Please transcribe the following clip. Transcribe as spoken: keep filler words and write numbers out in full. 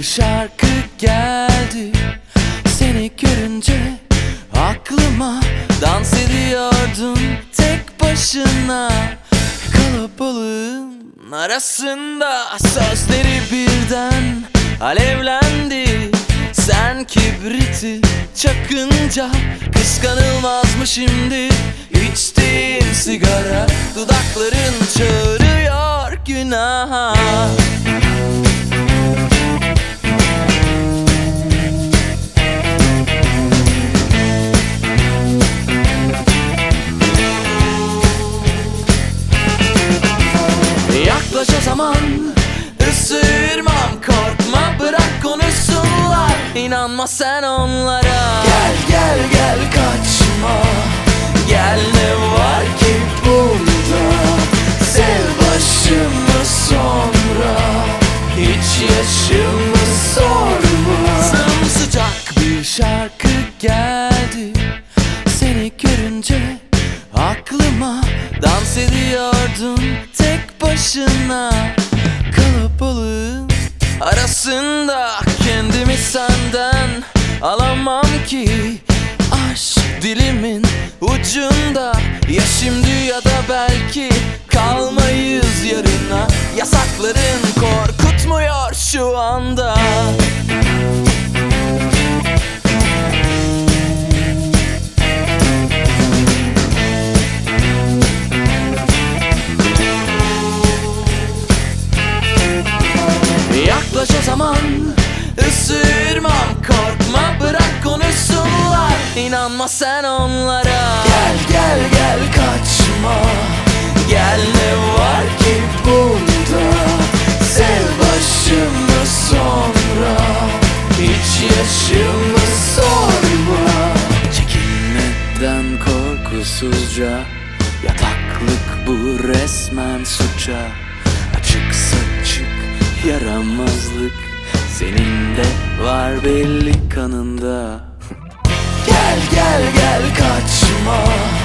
şarkı geldi seni görünce aklıma. Dans ediyordun tek başına kalabalığın arasında. Sözleri birden alevlendi, sen kibriti çakınca. Kıskanılmaz mı şimdi içtiğin sigara? Dudakların çağırıyor günaha. Yaklaş o zaman, ısırmam, korkma, bırak konuşsunlar. İnanma sen onlara. Gel gel gel kaçma, gel ne var ki bunda? Sev başımı sonra, hiç yaşımı sorma. Sımsıcak bir şarkı geldi seni görünce aklıma. Dans ediyordun tek başına kalabalığın arasında. Kendimi senden alamam ki, aşk dilimin ucunda. Ya şimdi ya da belki kalmayız yarına. Yasakların korkutmuyor şu anda. Yaklaş o zaman, ısırmam, korkma, bırak konuşsunlar. İnanma sen onlara. Gel gel gel kaçma, gel ne var ki bunda? Sev başımı sonra, hiç yaşımı sorma. Çekinmeden korkusuzca, yataklık bu resmen suça. Açık saçık yaramazlık senin de var belli kanında. Gel gel gel kaçma,